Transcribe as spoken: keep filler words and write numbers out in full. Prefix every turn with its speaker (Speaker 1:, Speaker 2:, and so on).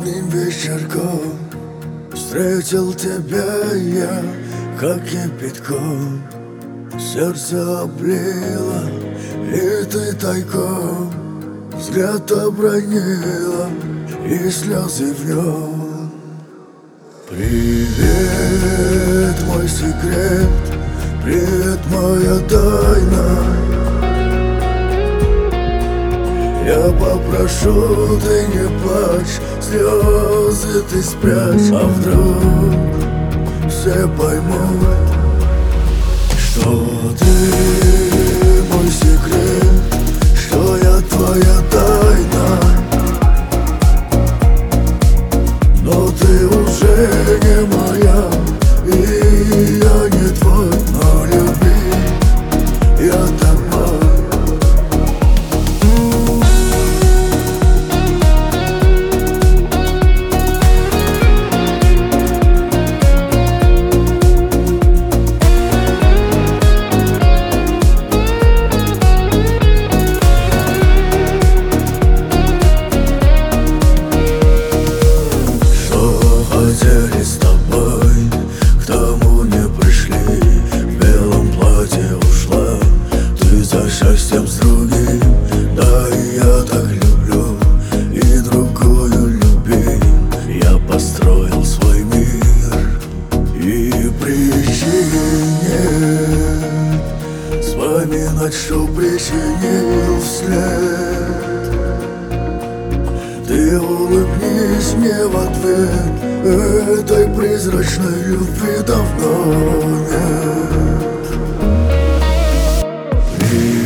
Speaker 1: Осенним вечерком встретил тебя я, как кипятком. Сердце облило, и ты тайком взгляд обронила, и слезы в нем. Привет, мой секрет, привет, моя тайна. Я попрошу, ты не плачь, слезы ты спрячь. А вдруг все поймут, что ты мой секрет, что я твоя тайна. Но ты уже не моя, и я не твой, но люби я тобой. Хотели с тобой, к тому не пришли. В белом платье ушла ты за счастьем с другим. Да, и я так люблю, и другую любим. Я построил свой мир, и причин нет вспоминать, что причинил вслед. Ты улыбнись мне в ответ, этой призрачной любви давно нет.